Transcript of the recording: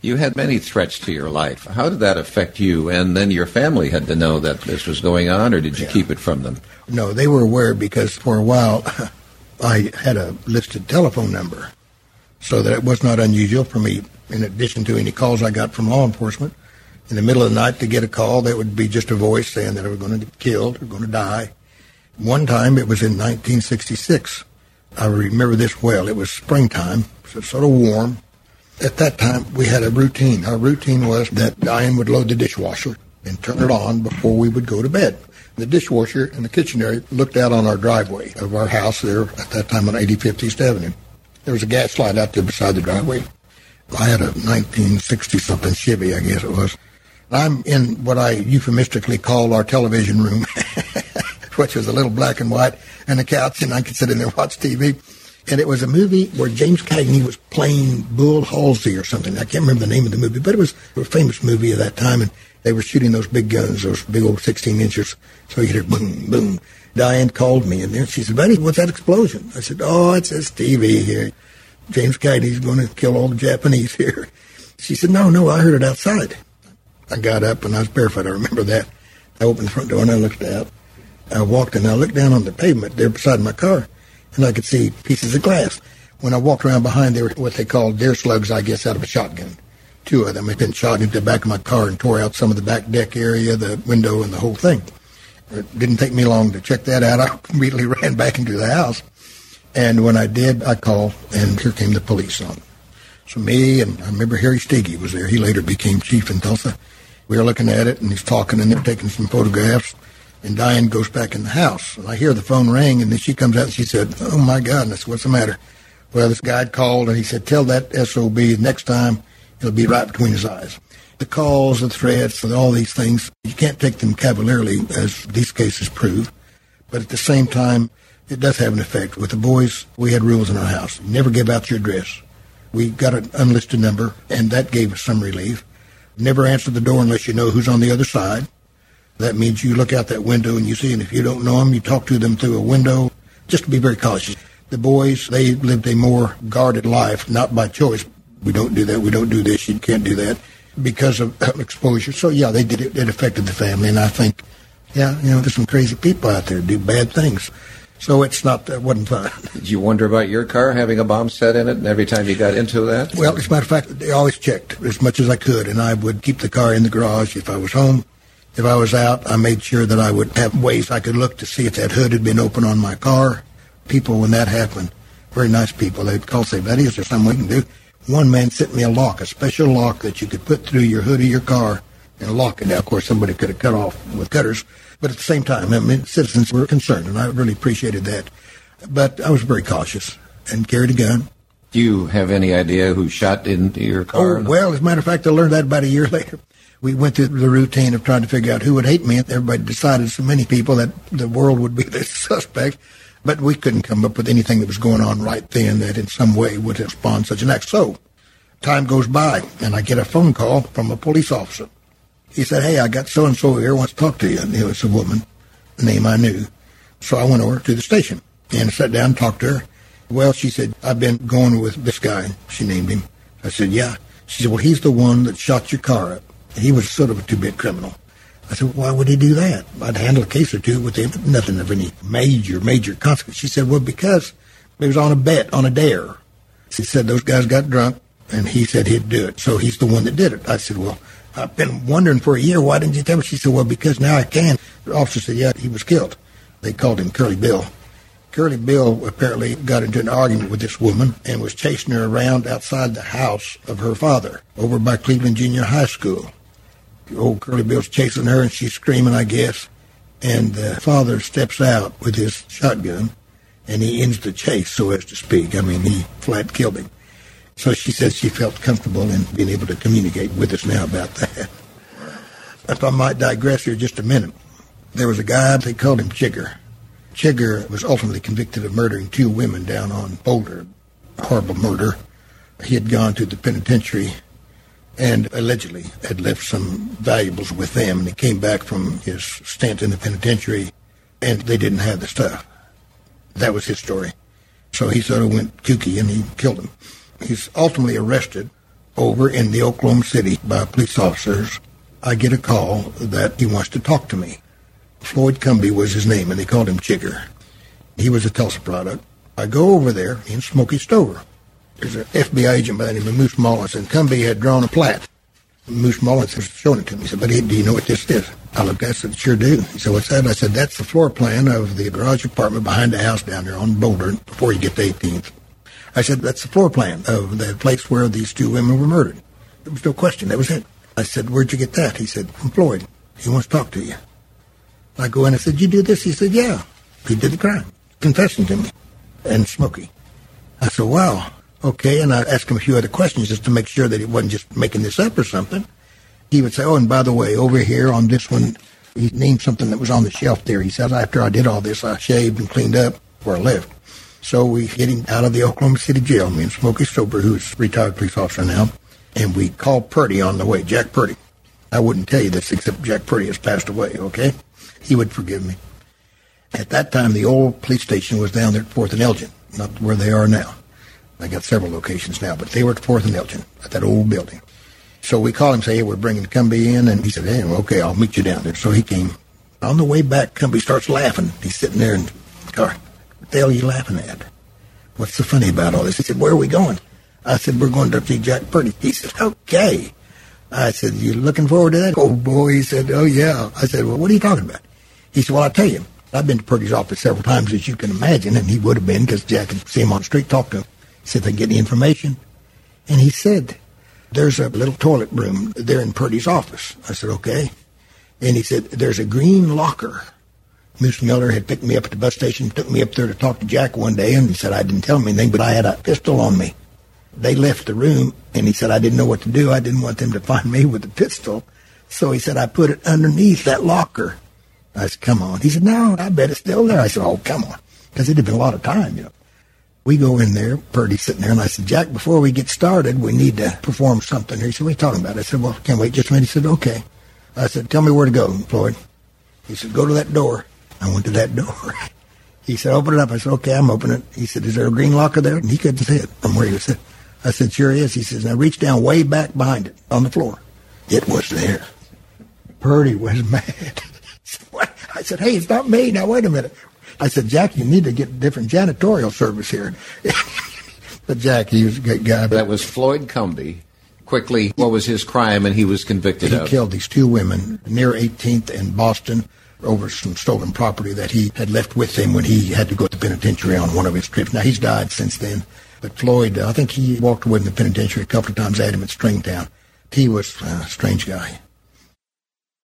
You had many threats to your life. How did that affect you? And then your family had to know that this was going on, or did you keep it from them? No, they were aware because for a while I had a listed telephone number, so that it was not unusual for me, in addition to any calls I got from law enforcement, in the middle of the night to get a call that would be just a voice saying that I was going to get killed or going to die. One time, it was in 1966. I remember this well. It was springtime, so sort of warm. At that time, we had a routine. Our routine was that Diane would load the dishwasher and turn it on before we would go to bed. The dishwasher in the kitchen area looked out on our driveway of our house there at that time on 85th East Avenue. There was a gas slide out there beside the driveway. I had a 1960-something Chevy, I guess it was. I'm in what I euphemistically call our television room, which was a little black and white, and a couch, and I could sit in there and watch TV. And it was a movie where James Cagney was playing Bull Halsey or something. I can't remember the name of the movie, but it was a famous movie of that time, and they were shooting those big guns, those big old 16 inches. So you hear boom, boom. Diane called me, and then she said, "Buddy, what's that explosion?" I said, "Oh, it's this TV here. James Cagney's going to kill all the Japanese here." She said, No, I heard it outside." I got up, and I was barefoot. I remember that. I opened the front door, and I looked out. I walked, and I looked down on the pavement there beside my car, and I could see pieces of glass. When I walked around behind, they were what they called deer slugs, I guess, out of a shotgun. 2 of them had been shot into the back of my car and tore out some of the back deck area, the window, and the whole thing. It didn't take me long to check that out. I immediately ran back into the house. And when I did, I called, and here came the police on. So me, and I remember Harry Steggy was there. He later became chief in Tulsa. We were looking at it, and he's talking, and they're taking some photographs. And Diane goes back in the house. And I hear the phone ring, and then she comes out, and she said, "Oh, my God." And I said, "What's the matter?" Well, this guy had called, and he said, "Tell that SOB next time it'll be right between his eyes." The calls, the threats, and all these things, you can't take them cavalierly, as these cases prove. But at the same time, it does have an effect. With the boys, we had rules in our house. Never give out your address. We got an unlisted number, and that gave us some relief. Never answer the door unless you know who's on the other side. That means you look out that window and you see, and if you don't know them, you talk to them through a window, just to be very cautious. The boys, they lived a more guarded life, not by choice. We don't do that, we don't do this, you can't do that, because of exposure. So, yeah, they did it. It affected the family, and I think, there's some crazy people out there who do bad things. So it wasn't fun. Did you wonder about your car having a bomb set in it, and every time you got into that? Well, as a matter of fact, they always checked as much as I could, and I would keep the car in the garage if I was home. If I was out, I made sure that I would have ways I could look to see if that hood had been open on my car. People, when that happened, very nice people, they'd call and say, "Buddy, is there something we can do?" One man sent me a lock, a special lock that you could put through your hood of your car and lock it. Now, of course, somebody could have cut off with cutters, but at the same time, citizens were concerned, and I really appreciated that. But I was very cautious and carried a gun. Do you have any idea who shot into your car? Oh, well, as a matter of fact, I learned that about a year later. We went through the routine of trying to figure out who would hate me. Everybody decided, so many people, that the world would be the suspect. But we couldn't come up with anything that was going on right then that in some way would have spawned such an act. So time goes by, and I get a phone call from a police officer. He said, "Hey, I got so-and-so here, wants to talk to you." And it was a woman, a name I knew. So I went over to the station and sat down and talked to her. Well, she said, "I've been going with this guy." She named him. I said, "Yeah." She said, "Well, he's the one that shot your car up. He was sort of a two-bit criminal." I said, "Why would he do that?" I'd handle a case or two with him, but nothing of any major consequence. She said, "Well, because it was on a bet, on a dare." She said, "Those guys got drunk, and he said he'd do it, so he's the one that did it." I said, "Well, I've been wondering for a year, why didn't you tell me?" She said, "Well, because now I can." The officer said, "Yeah, he was killed." They called him Curly Bill. Curly Bill apparently got into an argument with this woman and was chasing her around outside the house of her father over by Cleveland Junior High School. Old Curly Bill's chasing her, and she's screaming, I guess. And the father steps out with his shotgun, and he ends the chase, so as to speak. He flat killed him. So she says she felt comfortable in being able to communicate with us now about that. If I might digress here just a minute, there was a guy, they called him Chigger. Chigger was ultimately convicted of murdering 2 women down on Boulder. Horrible murder. He had gone to the penitentiary and allegedly had left some valuables with them, and he came back from his stint in the penitentiary, and they didn't have the stuff. That was his story. So he sort of went kooky, and he killed him. He's ultimately arrested, over in the Oklahoma City by police officers. I get a call that he wants to talk to me. Floyd Cumbie was his name, and they called him Chigger. He was a Tulsa product. I go over there in Smokey Stover. There's an FBI agent by the name of Moose Mullins, and Cumbie had drawn a plat. Moose Mullins was showing it to me. He said, "Buddy, do you know what this is?" I looked at it, I said, "Sure do." He said, "What's that?" I said, "That's the floor plan of the garage apartment behind the house down there on Boulder before you get to 18th. I said, "That's the floor plan of the place where these two women were murdered." There was no question. That was it. I said, "Where'd you get that?" He said, "From Floyd. He wants to talk to you." I go in and said, "You do this?" He said, "Yeah." He did the crime, confessing to me, and Smokey. I said, "Wow, okay." And I asked him a few other questions just to make sure that he wasn't just making this up or something. He would say, "Oh, and by the way, over here on this one," he named something that was on the shelf there. He said, "After I did all this, I shaved and cleaned up before I left." So we get him out of the Oklahoma City jail, me and Smokey Stover, who's a retired police officer now, and we called Purdy on the way, Jack Purdy. I wouldn't tell you this except Jack Purdy has passed away, okay? He would forgive me. At that time, the old police station was down there at 4th and Elgin, not where they are now. They got several locations now, but they were at 4th and Elgin, at that old building. So we called him, say, "Hey, we're bringing Cumbie in," and he said, "Hey, okay, I'll meet you down there." So he came. On the way back, Cumbie starts laughing. He's sitting there in the car. "What the hell are you laughing at? What's so funny about all this?" He said, "Where are we going?" I said, "We're going to see Jack Purdy." He said, "Okay." I said, "You looking forward to that?" "Oh, boy." He said, "Oh, yeah." I said, "Well, what are you talking about?" He said, "Well, I'll tell you. I've been to Purdy's office several times, as you can imagine," and he would have been because Jack could see him on the street, talk to him. He said, "They get the information." And he said, "There's a little toilet room there in Purdy's office." I said, "Okay." And he said, "There's a green locker." Moose Miller had picked me up at the bus station, took me up there to talk to Jack one day, and he said, "I didn't tell him anything, but I had a pistol on me." They left the room, and he said, "I didn't know what to do. I didn't want them to find me with the pistol." So he said, "I put it underneath that locker." I said, "Come on." He said, "No, I bet it's still there." I said, "Oh, come on," because it had been a lot of time, you know. We go in there, Purdy's sitting there, and I said, "Jack, before we get started, we need to perform something here." He said, "What are you talking about?" I said, "Well, can't wait just a minute." He said, "Okay." I said, "Tell me where to go, Floyd." He said, "Go to that door." I went to that door. He said, "Open it up." I said, "Okay, I'm opening it." He said, "Is there a green locker there?" And he couldn't see it from where he was sitting. I said, "Sure is." He says, "Now reach down way back behind it on the floor." It was there. Purdy was mad. What? I said, "Hey, it's not me. Now, wait a minute." I said, "Jack, you need to get a different janitorial service here." But Jack, he was a good guy. That was Floyd Cumbie. Quickly, what was his crime and he was convicted of? He killed these two women near 18th and Boston over some stolen property that he had left with him when he had to go to the penitentiary on one of his trips. Now, he's died since then. But Floyd, I think he walked away from the penitentiary a couple of times, had him at Stringtown. He was a strange guy.